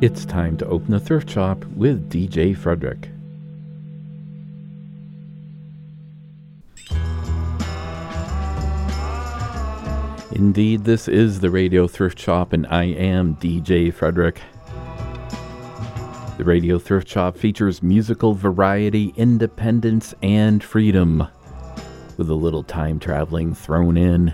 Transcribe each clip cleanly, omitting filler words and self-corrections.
It's time to open the thrift shop with DJ Frederick. Indeed, this is the Radio Thrift Shop, and I am DJ Frederick. The Radio Thrift Shop features musical variety, independence, and freedom, with a little time traveling thrown in.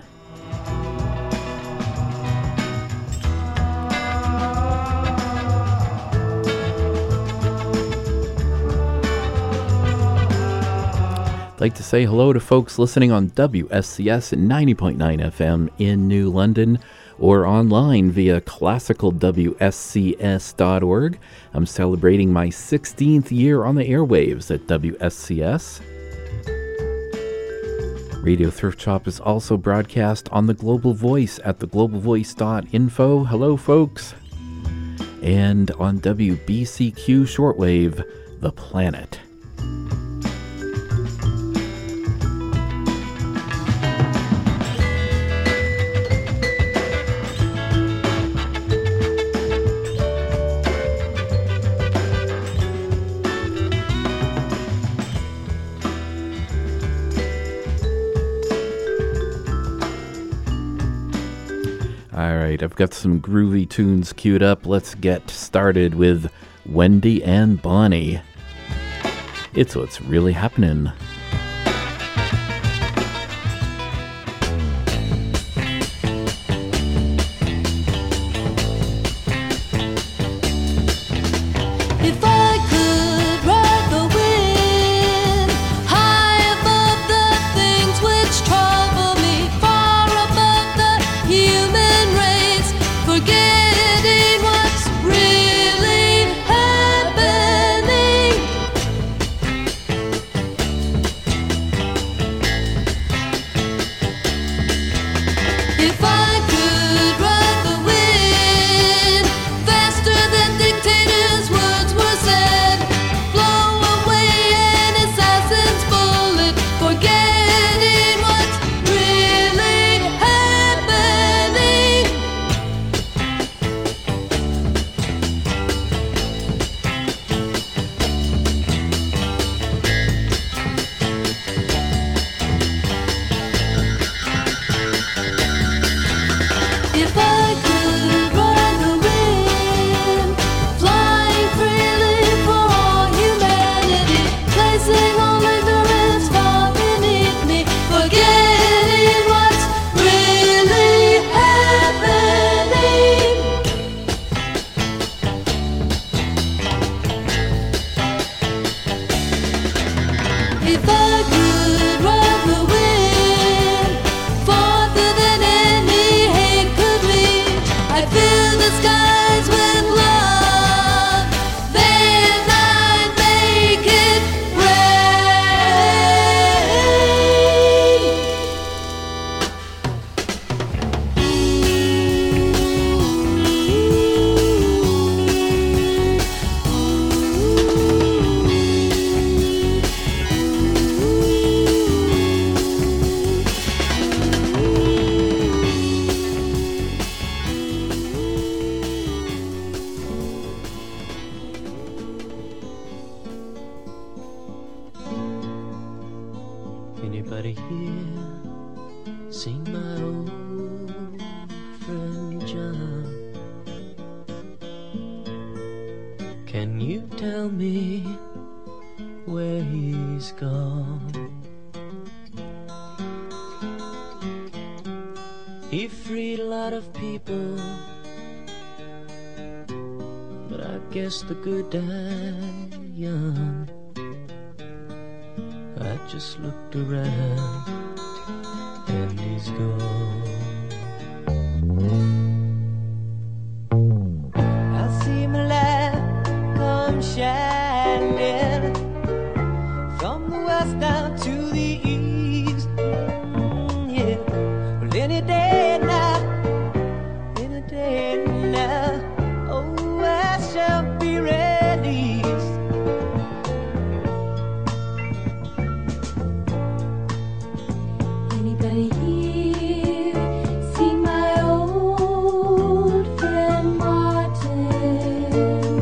I'd like to say hello to folks listening on WSCS 90.9 FM in New London or online via classicalwscs.org. I'm celebrating my 16th year on the airwaves at WSCS. Radio Thrift Shop is also broadcast on the Global Voice at theglobalvoice.info. Hello, folks. And on WBCQ Shortwave, The Planet. Alright, I've got some groovy tunes queued up. Let's get started with Wendy and Bonnie. It's what's really happening. The good die young. I just looked around and he's gone. I see my light come shining from the west down to the east. Yeah, well, any day now, any day now. Oh, I shall be released. Anybody here see my old friend Martin?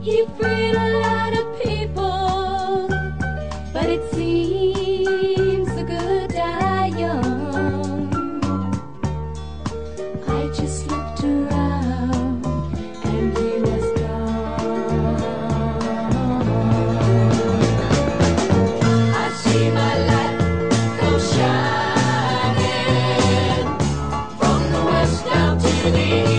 He freed a lot of people, but it seems the good die young. I just looked around and he was gone. I see my light go shining from the west down to the east.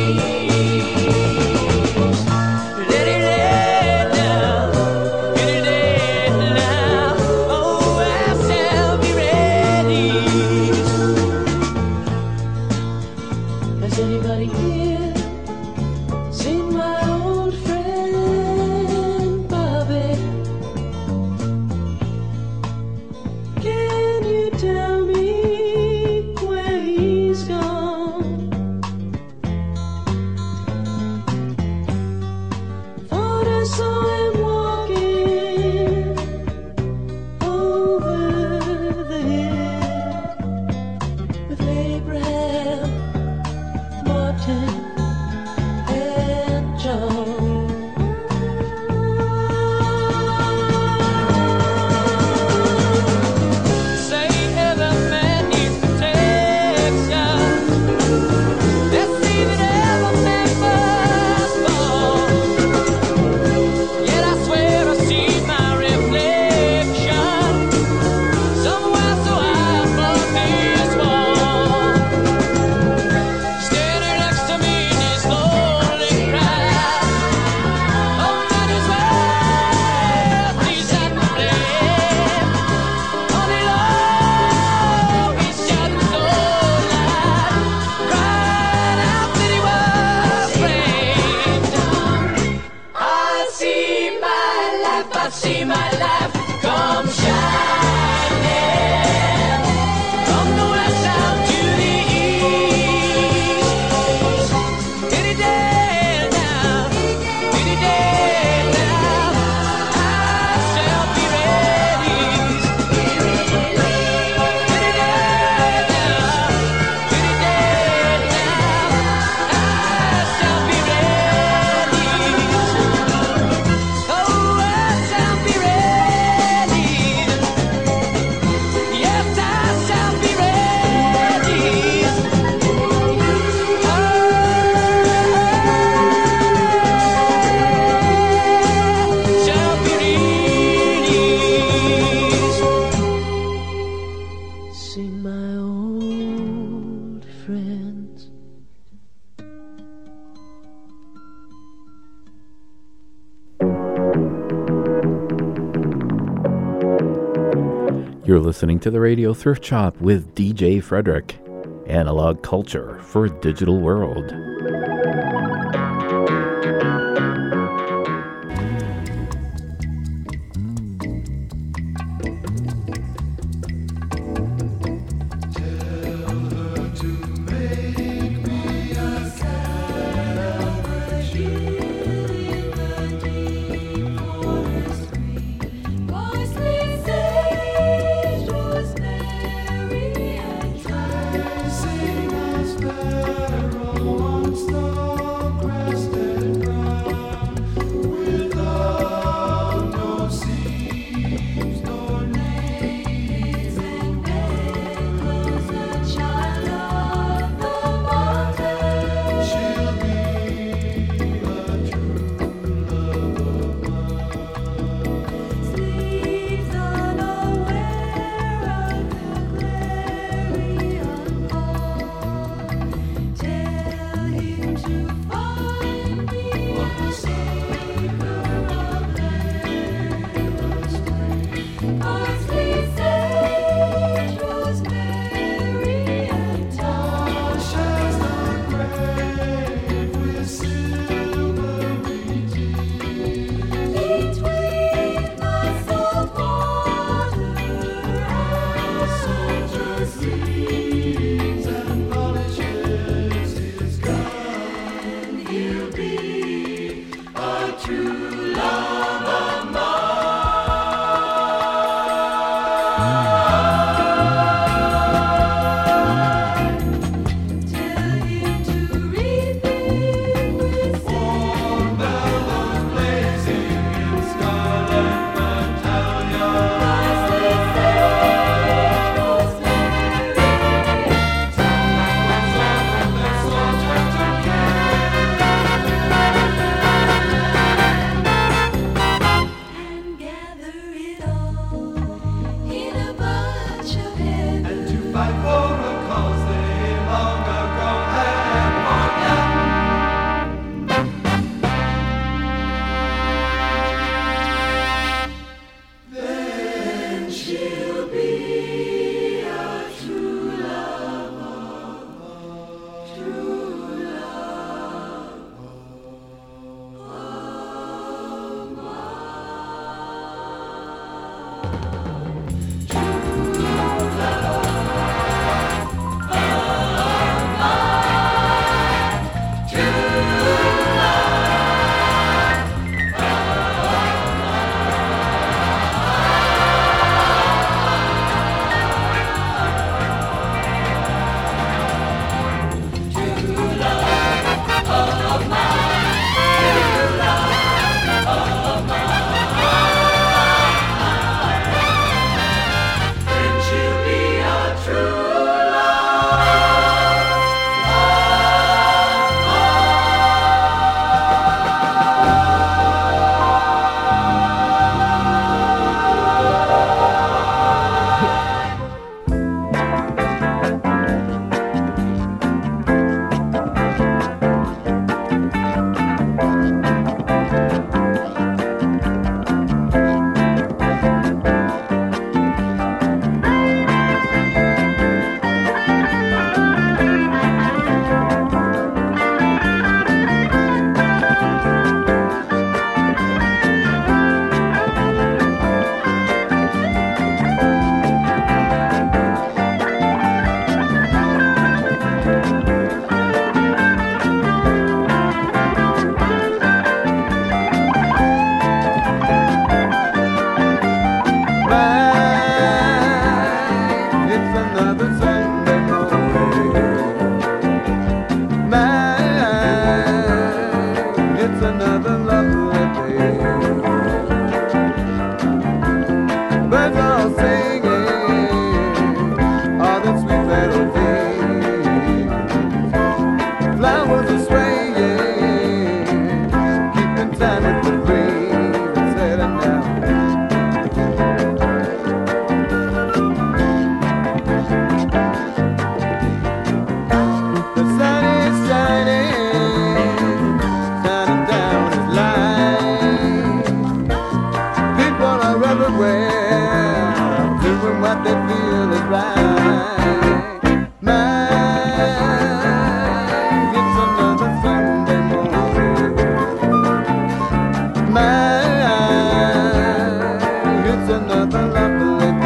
You're listening to the Radio Thrift Shop with DJ Frederick. Analog culture for a digital world. Blazing It's another lovely day. Birds are singing all the sweet melodies. Flowers are swaying, keeping time with the breeze. Settling down. The sun is shining, shining down his line. People are everywhere, doing what they feel is right. Mine, it's another Sunday morning. Mine, it's another lovely day.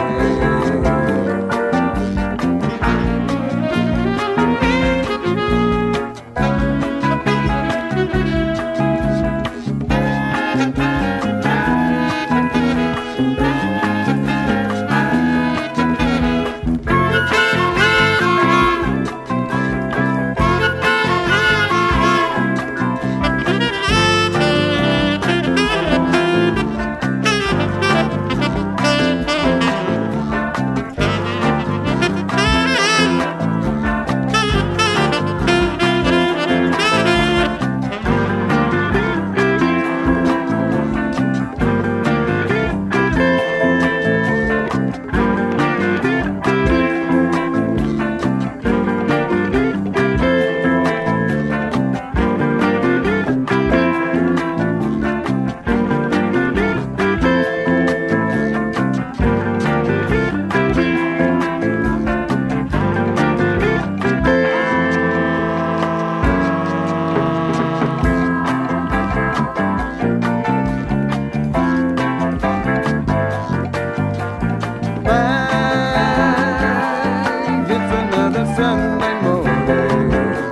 It's another Sunday morning.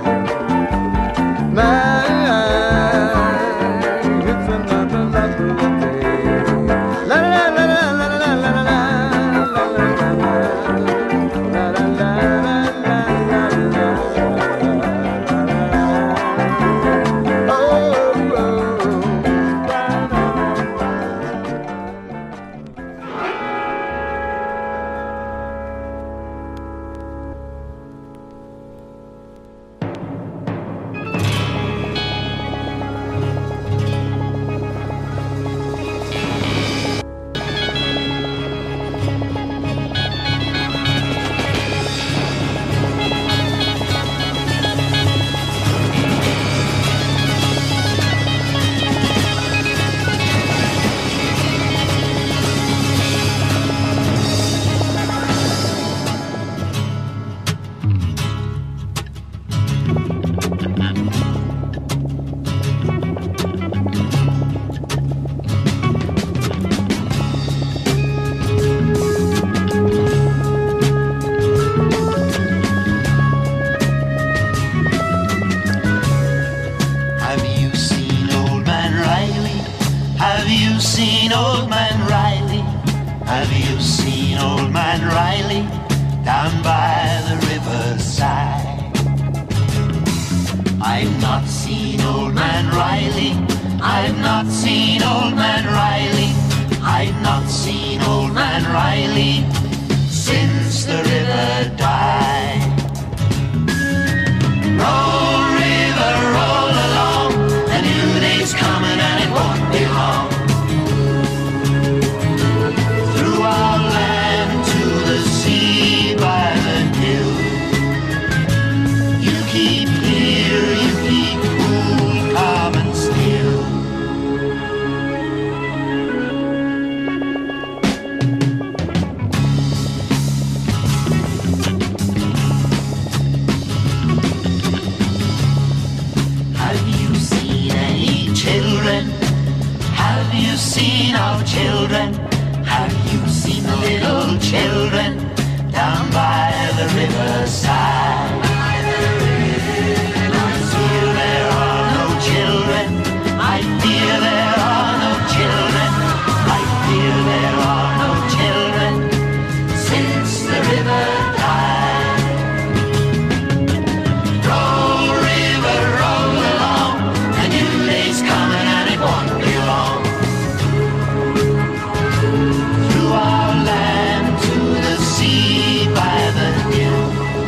It's another lovely day. La la la la la la la la la la la la Have you seen Old Man Riley? Have you seen Old Man Riley? Have you seen Old Man Riley down by the riverside? I've not seen Old Man Riley. I've not seen Old Man Riley. I've not seen Old Man Riley since the river died. Roll, river, roll along. A new day's coming and it won't be long. Through our land to the sea by the hill. You keep clear, you keep cool, calm and still. Have you seen any children? Have you seen our children? Have you seen the little children down by the riverside? I fear there are no children. I fear there are no children. I fear there are no children since the river died. Roll, river, roll along. A new day's come. it won't be long. Through our land to the sea by the hill,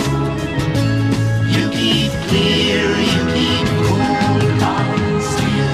you keep clear, you keep cool, calm and still.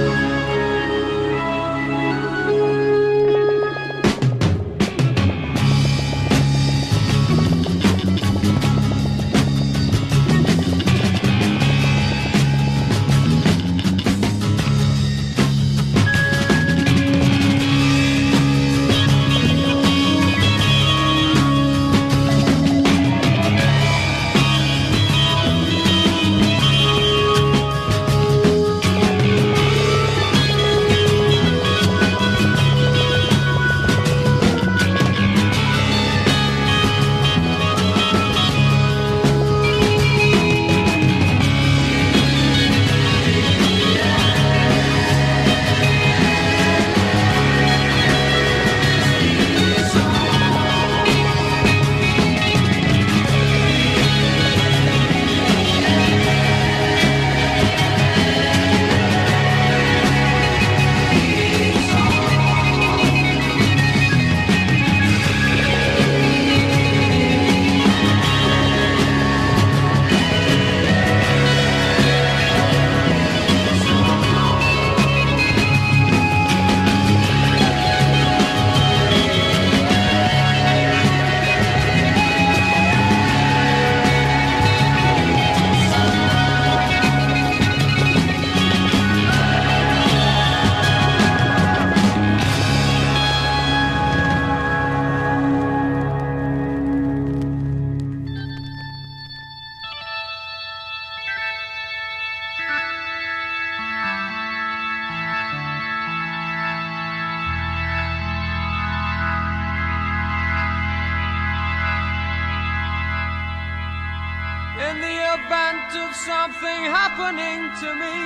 In the event of something happening to me,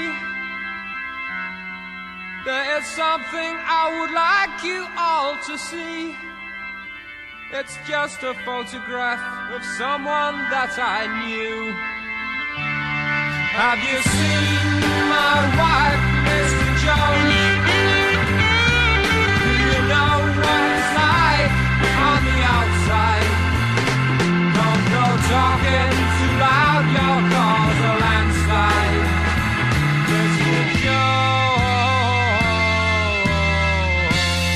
there is something I would like you all to see. It's just a photograph of someone that I knew. Have you seen my wife, Mr. Jones? Do you know what it's like on the outside? Don't go talking too loud, you'll cause a landslide, Mr. Jones.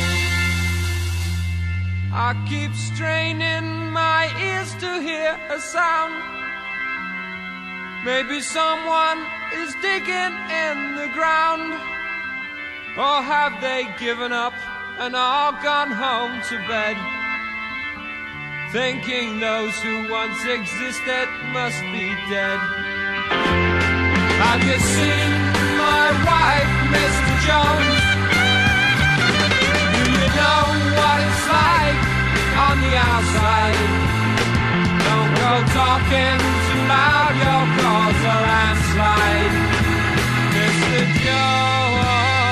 I keep straining my ears to hear a sound. Maybe someone is digging in the ground. Or have they given up and all gone home to bed, thinking those who once existed must be dead? Have you seen my wife, Mr. Jones? Do you know what it's like on the outside? Don't go talking too loud, you'll cause a landslide, Mr. Jones.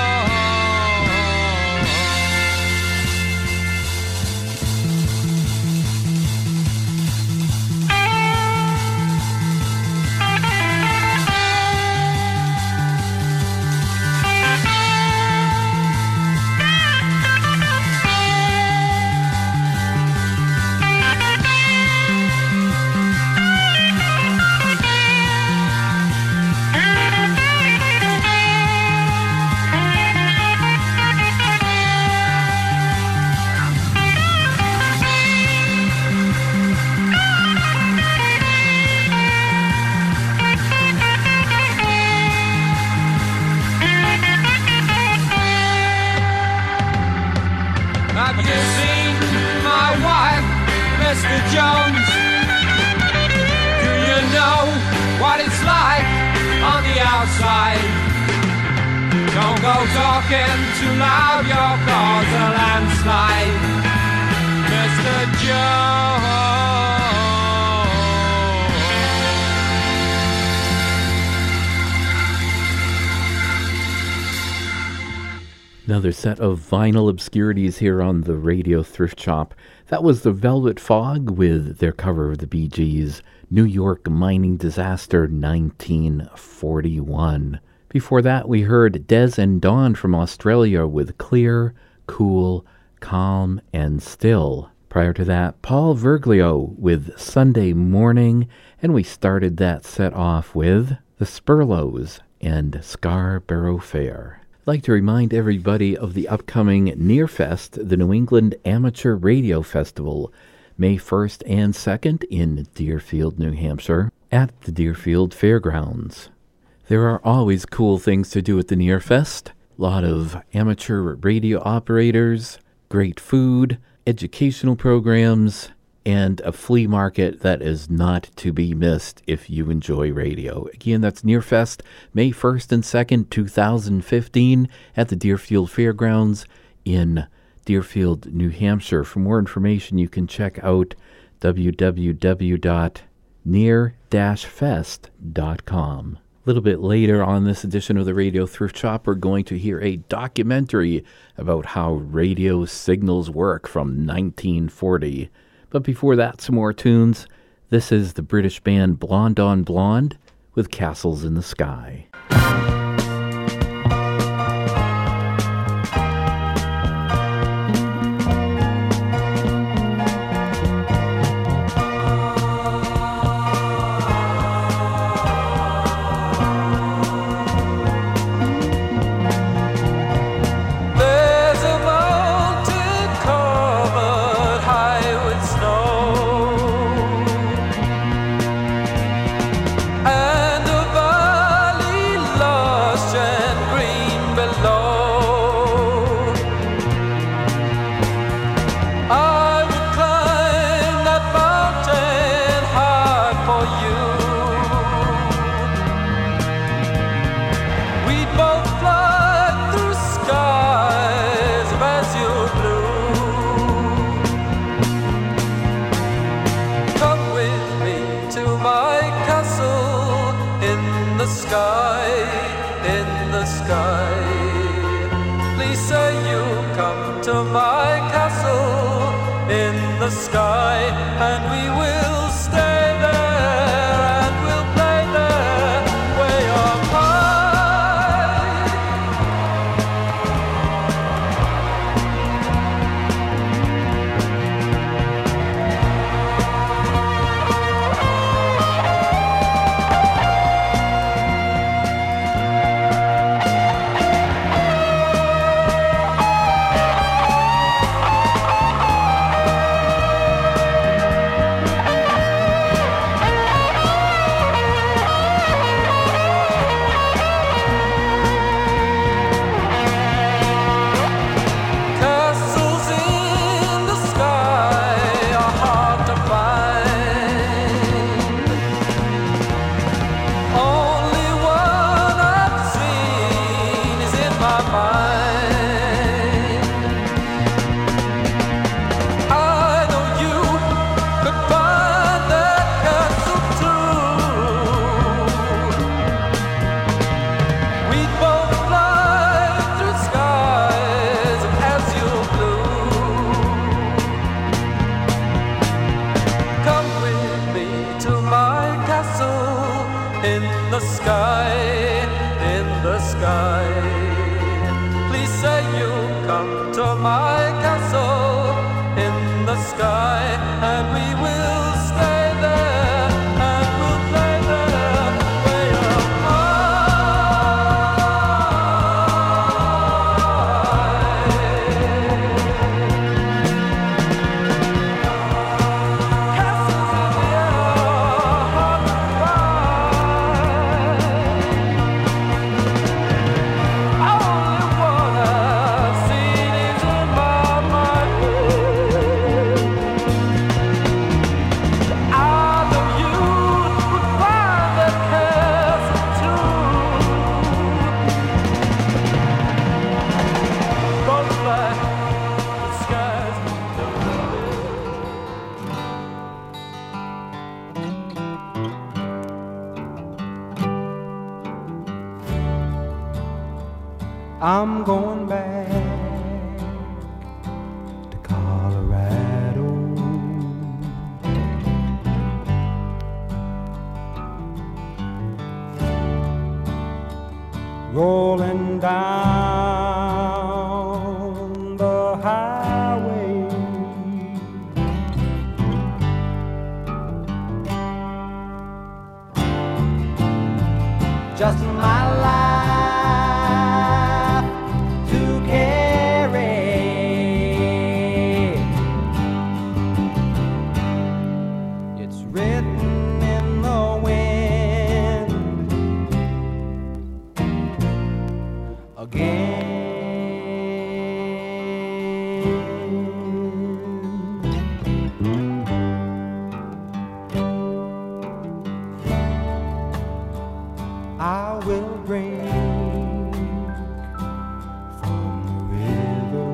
Have you seen my wife, Mr. Jones? Do you know what it's like on the outside? Don't go talking too loud, you'll cause a landslide, Mr. Jones. Another set of vinyl obscurities here on the Radio Thrift Shop. That was the Velvet Fog with their cover of the Bee Gees' New York Mining Disaster 1941. Before that, we heard Des and Dawn from Australia with Clear, Cool, Calm, and Still. Prior to that, Paul Verglio with Sunday Morning, and we started that set off with the Spurlows and Scarborough Fair. I'd like to remind everybody of the upcoming Nearfest, the New England Amateur Radio Festival, May 1st and 2nd in Deerfield, New Hampshire, at the Deerfield Fairgrounds. There are always cool things to do at the Nearfest. A lot of amateur radio operators, great food, educational programs, and a flea market that is not to be missed if you enjoy radio. Again, that's Nearfest, May 1st and 2nd, 2015, at the Deerfield Fairgrounds in Deerfield, New Hampshire. For more information, you can check out www.near-fest.com. A little bit later on this edition of the Radio Thrift Shop, we're going to hear a documentary about how radio signals work from 1940. But before that, some more tunes. This is the British band Blonde on Blonde with Castles in the Sky. I'm going back to Colorado. rolling down the highway. Just my life to carry. It's written in the wind again. I will drink from the river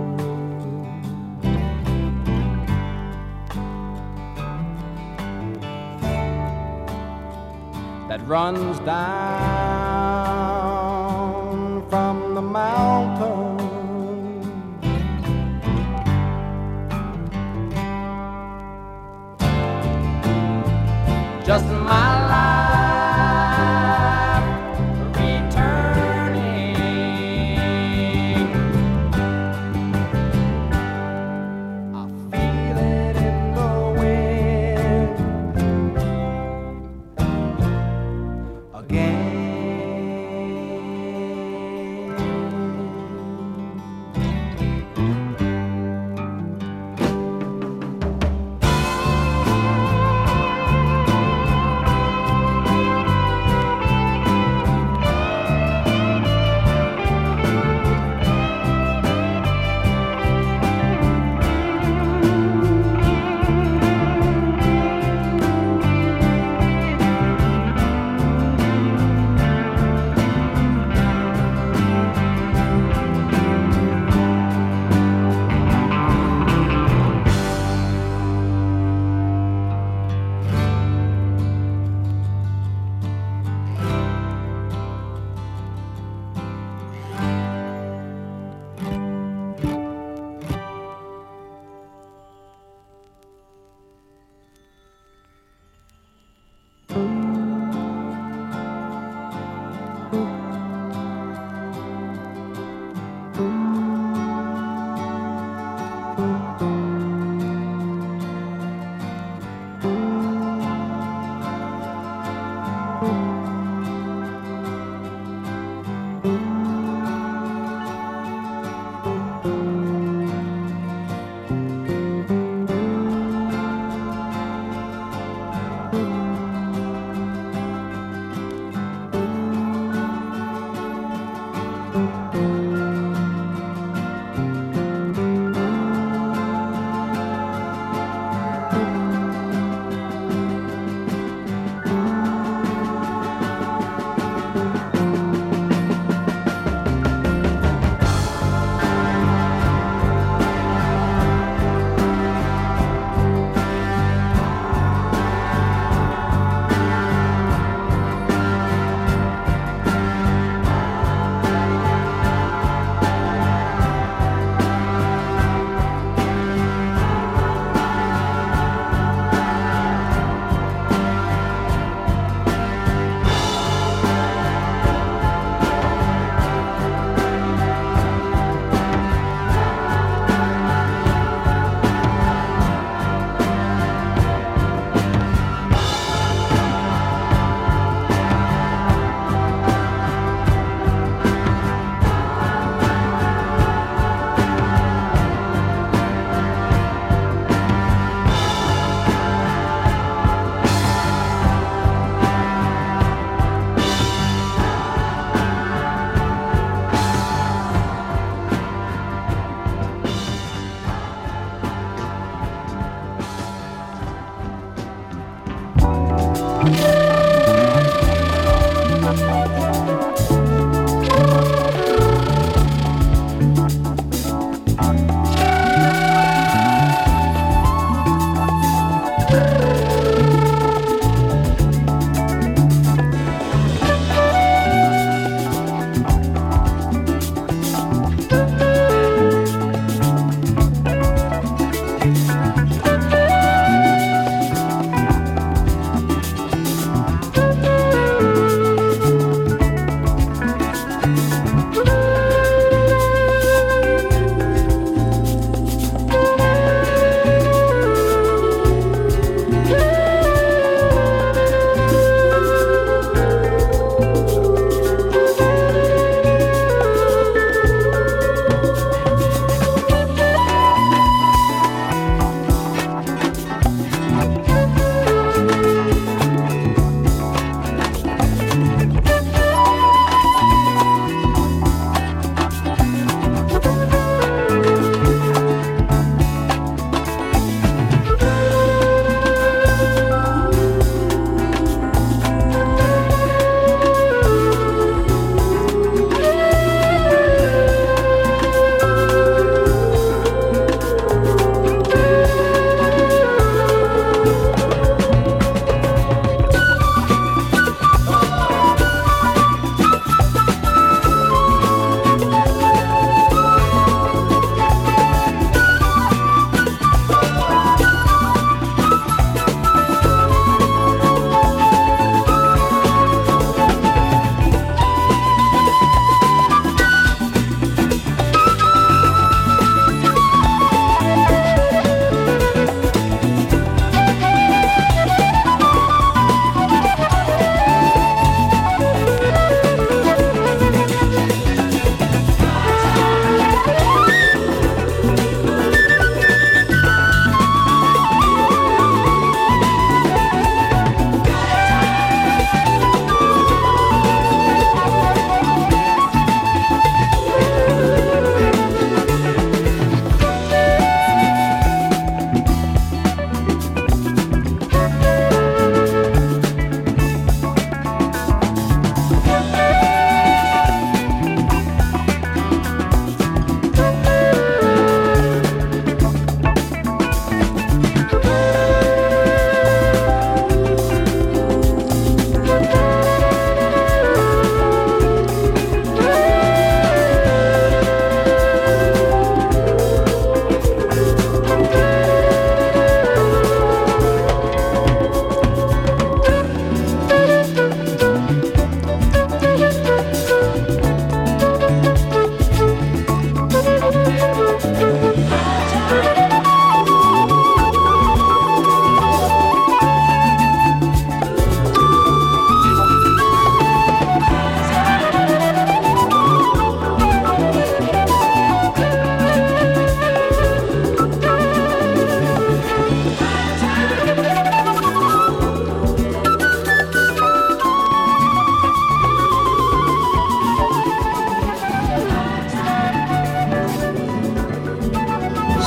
that runs down from the mountain. Just my life returning. I feel it in the wind again.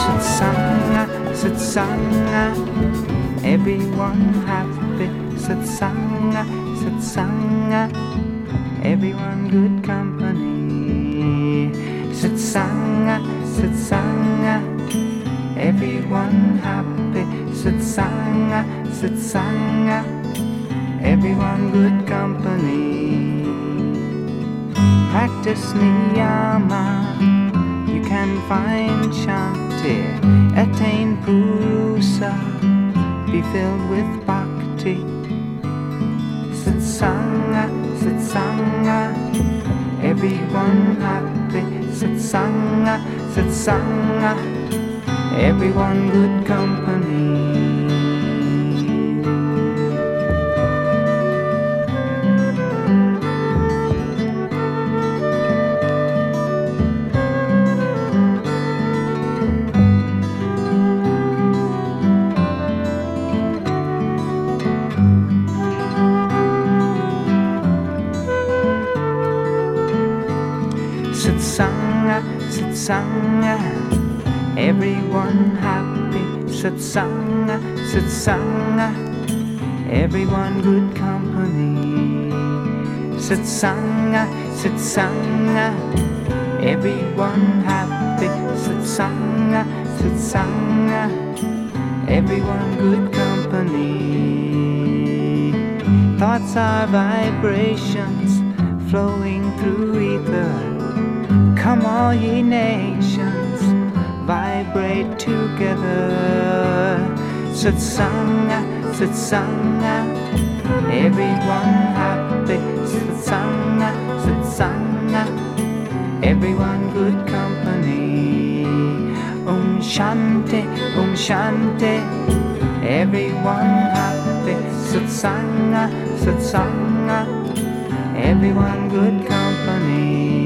Satsanga, satsanga, everyone happy. Satsanga, satsanga, everyone good company. Satsanga, satsanga, everyone happy. Satsanga, satsanga, everyone good company. Practice niyama, you can find shanti. Attain purusa, be filled with bhakti. Satsanga, satsanga, everyone happy. Satsanga, satsanga, everyone good company. Satsanga, satsanga, everyone happy. Satsanga, satsanga, everyone good company. Satsanga, satsanga, everyone happy. Satsanga, satsanga, everyone good company. Thoughts are vibrations flowing through ether. Come all ye nations, vibrate together. Satsanga, satsanga, everyone happy. Satsanga, satsanga, everyone good company. Om Shanti, Om Shanti, everyone happy. Satsanga, satsanga, everyone good company.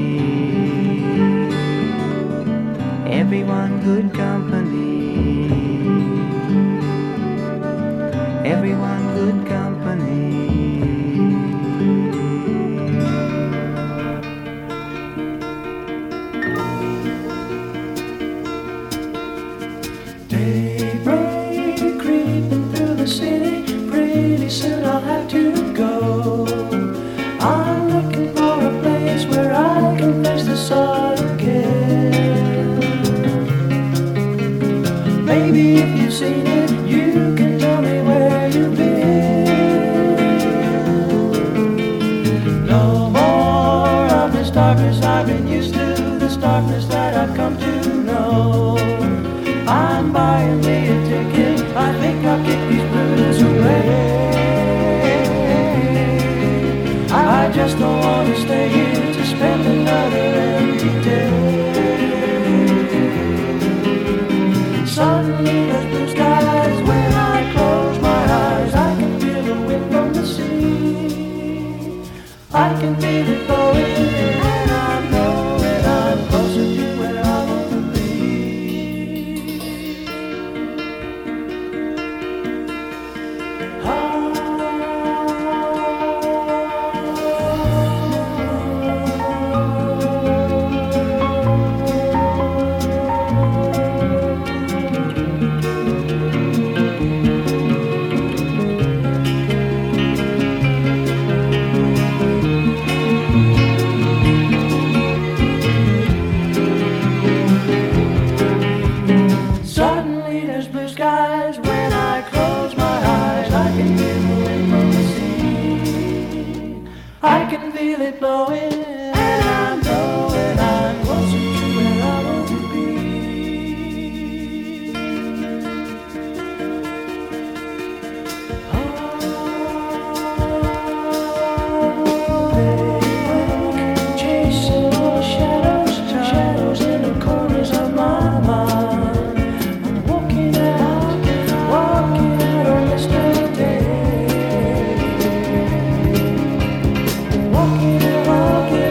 Everyone good company. Everyone good company. Daybreak creeping through the city. Pretty soon I'll have to go. I'm looking for a place where I can face the sun again. Maybe if you've seen it, you can tell me where you've been. No more of this darkness I've been used to, this darkness that I've come to know. I'm buying me a ticket, I think I'll kick these blues away. I just don't want to stay here to spend another empty day. Suddenly there's blue skies when I close my eyes. I can feel the wind from the sea. I can feel it blowing and I know that I'm closer to where I want to be. Suddenly there's blue skies when I close my eyes. I can hear the wind from the sea. I can feel it blowing and I know that I'm closer to where I want to be. Chasing all shadows, shadows in the corners of my mind. I'm walking out on yesterday. Walking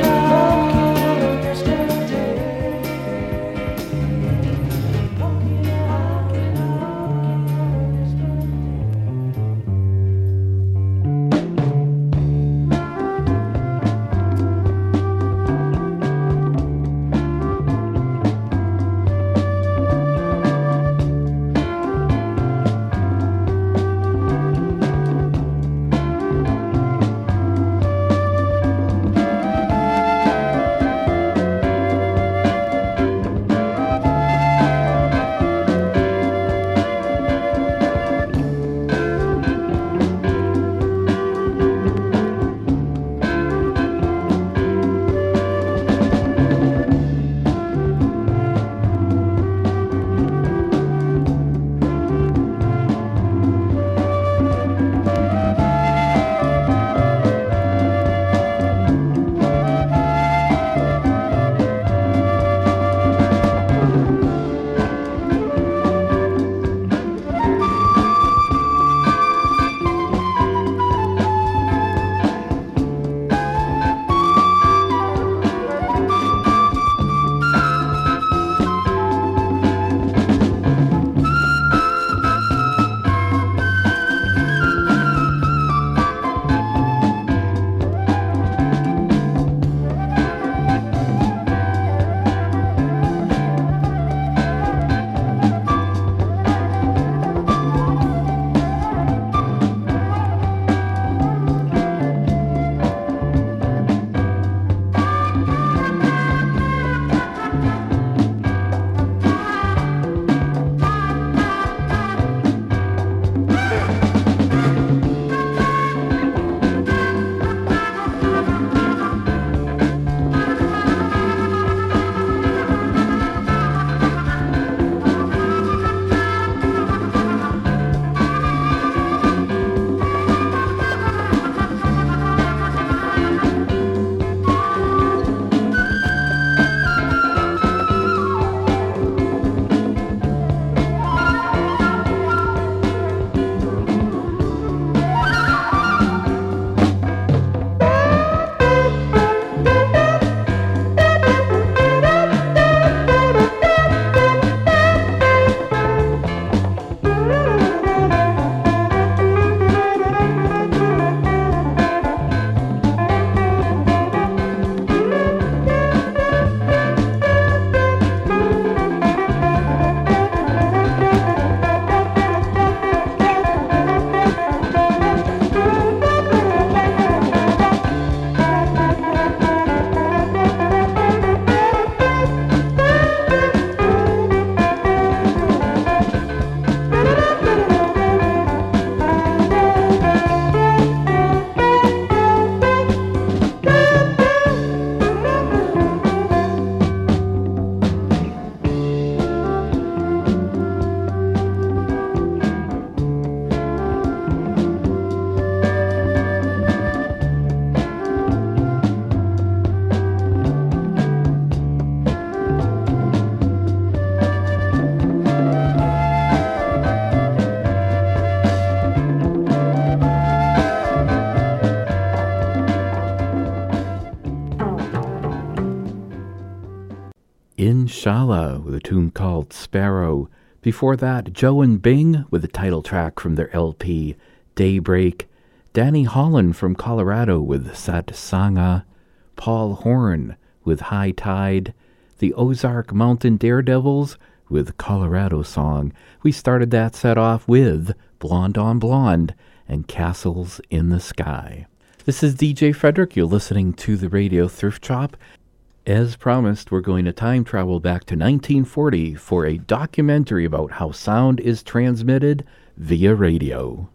Inshallah with a tune called Sparrow. Before that, Joe and Bing with the title track from their LP, Daybreak. Danny Holland from Colorado with Satsanga. Paul Horn with High Tide. The Ozark Mountain Daredevils with Colorado Song. We started that set off with Blonde on Blonde and Castles in the Sky. This is DJ Frederick. You're listening to the Radio Thrift Shop. As promised, we're going to time travel back to 1940 for a documentary about how sound is transmitted via radio.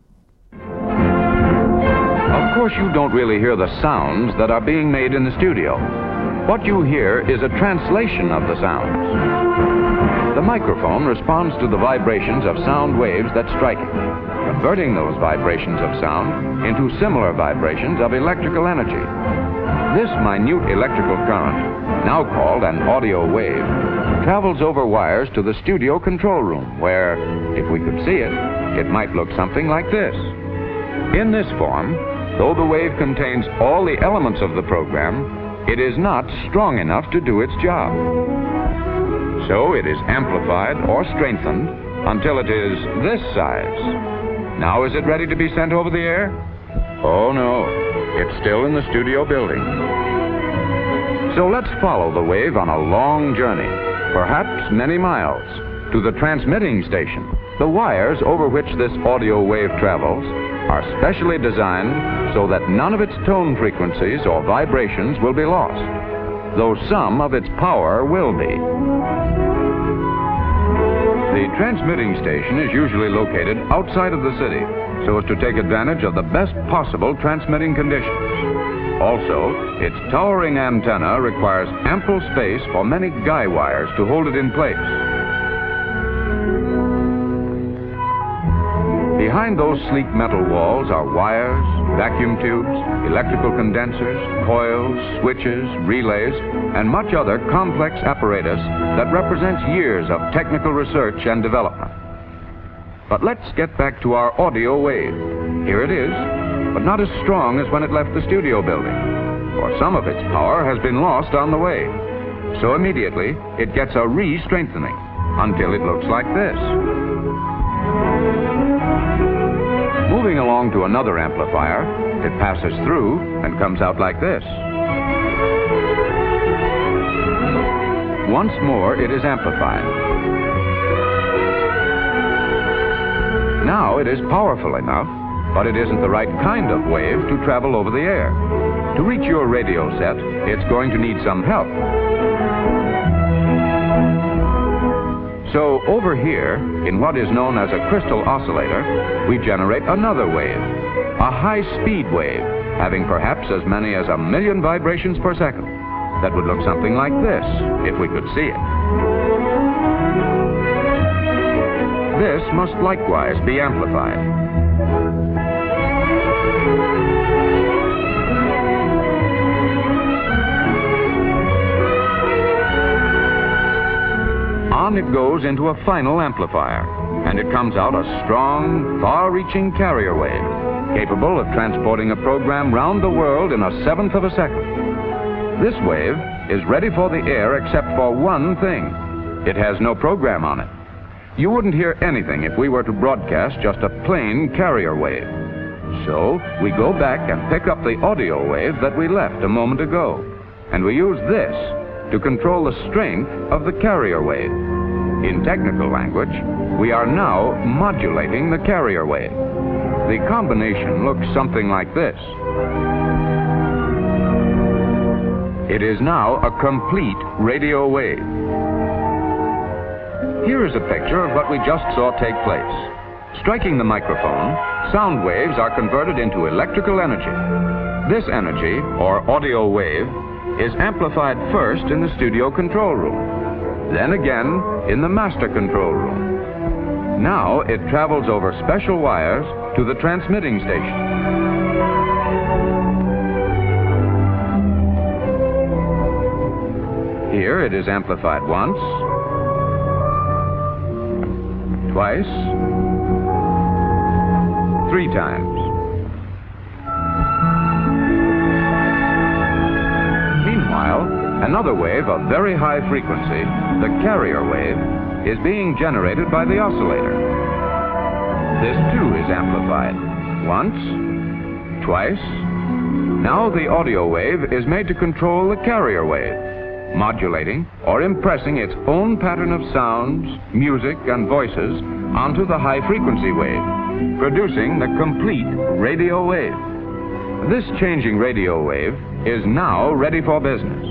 Of course, you don't really hear the sounds that are being made in the studio. What you hear is a translation of the sounds. The microphone responds to the vibrations of sound waves that strike it, converting those vibrations of sound into similar vibrations of electrical energy. This minute electrical current, now called an audio wave, travels over wires to the studio control room, where, if we could see it, it might look something like this. In this form, though the wave contains all the elements of the program, it is not strong enough to do its job. So it is amplified or strengthened until it is this size. Now is it ready to be sent over the air? Oh no, it's still in the studio building. So let's follow the wave on a long journey, perhaps many miles, to the transmitting station. The wires over which this audio wave travels are specially designed so that none of its tone frequencies or vibrations will be lost, though some of its power will be. The transmitting station is usually located outside of the city so as to take advantage of the best possible transmitting conditions. Also, its towering antenna requires ample space for many guy wires to hold it in place. Behind those sleek metal walls are wires, vacuum tubes, electrical condensers, coils, switches, relays, and much other complex apparatus that represents years of technical research and development. But let's get back to our audio wave. Here it is, but not as strong as when it left the studio building, for some of its power has been lost on the way. So immediately, it gets a re-strengthening until it looks like this. Moving along to another amplifier, it passes through and comes out like this. Once more, it is amplified. Now it is powerful enough, but it isn't the right kind of wave to travel over the air. To reach your radio set, it's going to need some help. So over here, in what is known as a crystal oscillator, we generate another wave, a high-speed wave, having perhaps as many as 1 million vibrations per second. That would look something like this, if we could see it. This must likewise be amplified. On it goes into a final amplifier, and it comes out a strong, far-reaching carrier wave, capable of transporting a program round the world in 1/7 of a second. This wave is ready for the air except for one thing. It has no program on it. You wouldn't hear anything if we were to broadcast just a plain carrier wave. So we go back and pick up the audio wave that we left a moment ago, and we use this to control the strength of the carrier wave. In technical language, we are now modulating the carrier wave. The combination looks something like this. It is now a complete radio wave. Here is a picture of what we just saw take place. Striking the microphone, sound waves are converted into electrical energy. This energy, or audio wave, is amplified first in the studio control room, then again in the master control room. Now it travels over special wires to the transmitting station. Here it is amplified once, twice, 3 times. Meanwhile, Another wave of very high frequency, the carrier wave, is being generated by the oscillator. This too is amplified. Once, twice. Now the audio wave is made to control the carrier wave, modulating or impressing its own pattern of sounds, music, and voices onto the high frequency wave, producing the complete radio wave. This changing radio wave is now ready for business.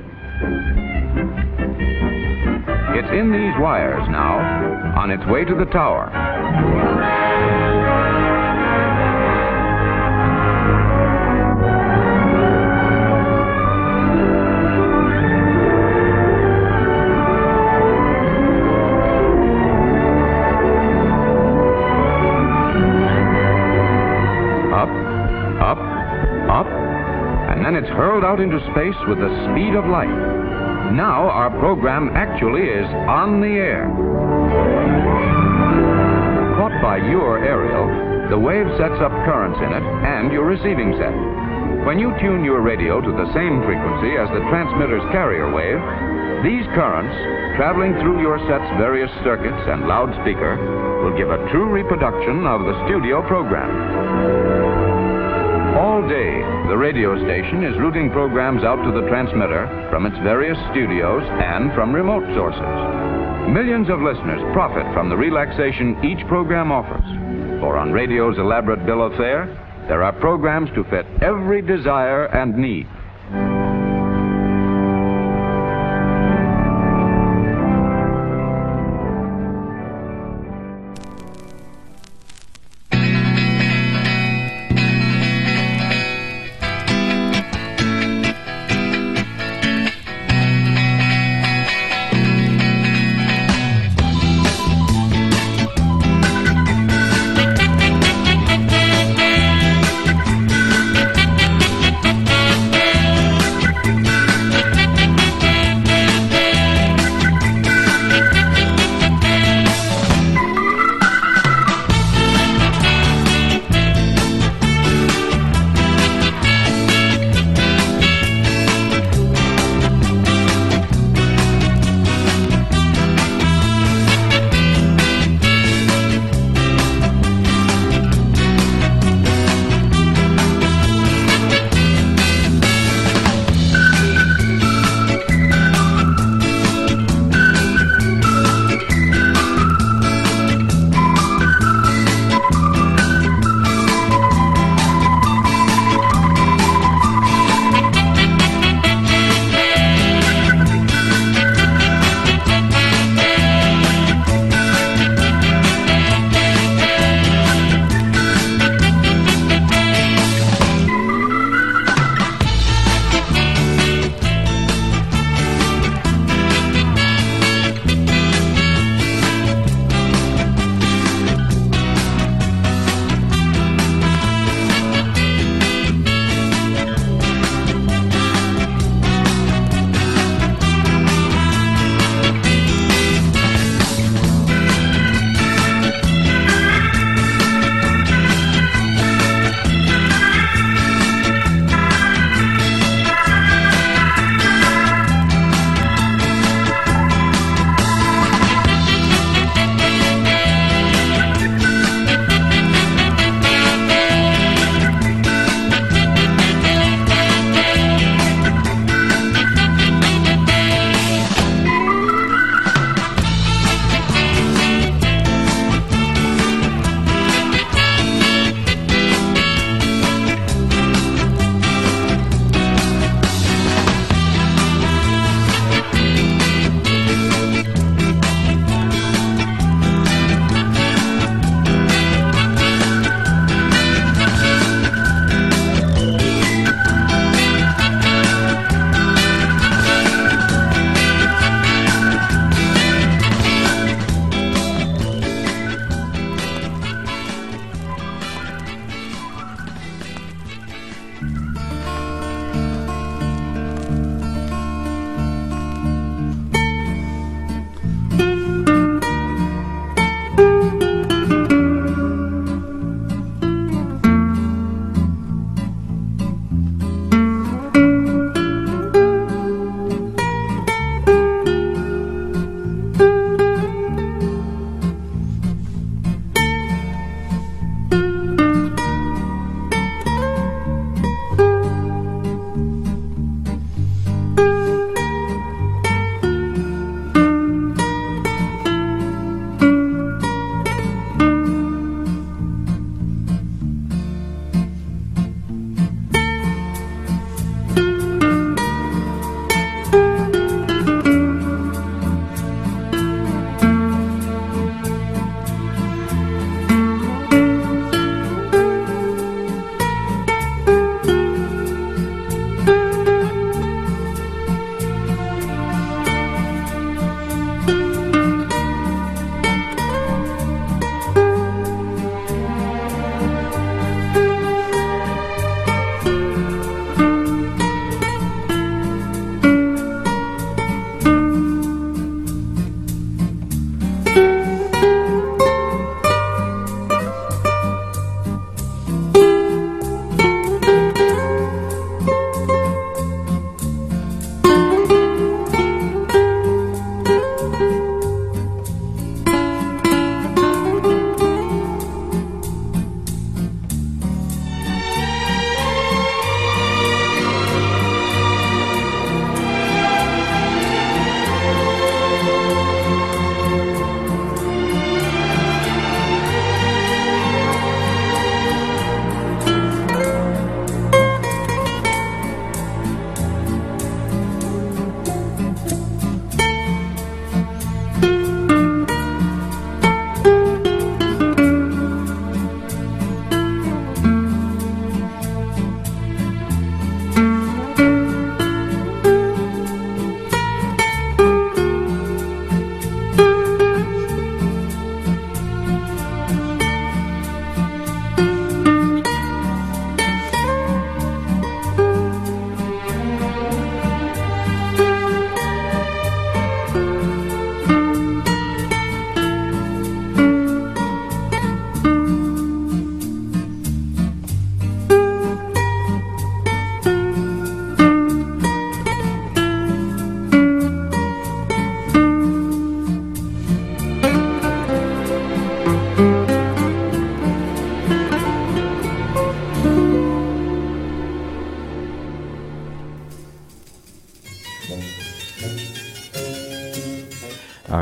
It's in these wires now, on its way to the tower. And it's hurled out into space with the speed of light. Now our program actually is on the air. Caught by your aerial, the wave sets up currents in it and your receiving set. When you tune your radio to the same frequency as the transmitter's carrier wave, these currents, traveling through your set's various circuits and loudspeaker, will give a true reproduction of the studio program. All day, the radio station is routing programs out to the transmitter from its various studios and from remote sources. Millions of listeners profit from the relaxation each program offers. For on radio's elaborate bill of fare, there are programs to fit every desire and need.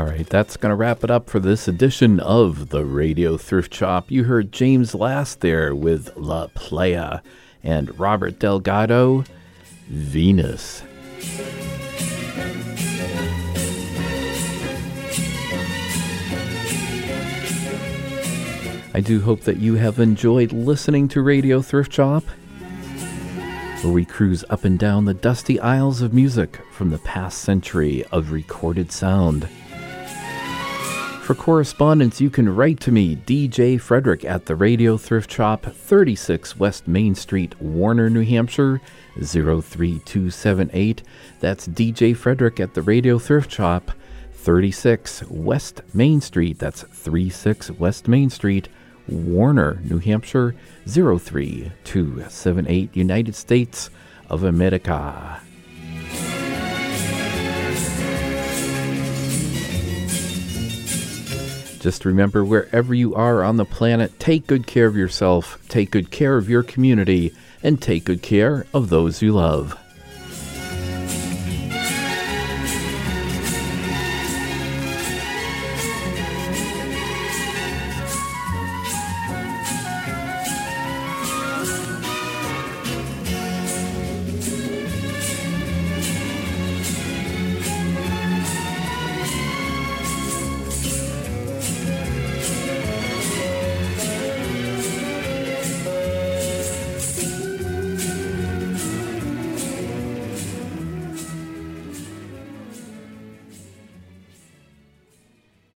right, that's going to wrap it up for this edition of the Radio Thrift Shop. You heard James Last there with La Playa and Robert Delgado, Venus. I do hope that you have enjoyed listening to Radio Thrift Shop, where we cruise up and down the dusty aisles of music from the past century of recorded sound. For correspondence, you can write to me, DJ Frederick, at the Radio Thrift Shop, 36 West Main Street, Warner, New Hampshire, 03278. That's DJ Frederick at the Radio Thrift Shop, 36 West Main Street. That's 36 West Main Street, Warner, New Hampshire, 03278, United States of America. Just remember, wherever you are on the planet, take good care of yourself, take good care of your community, and take good care of those you love.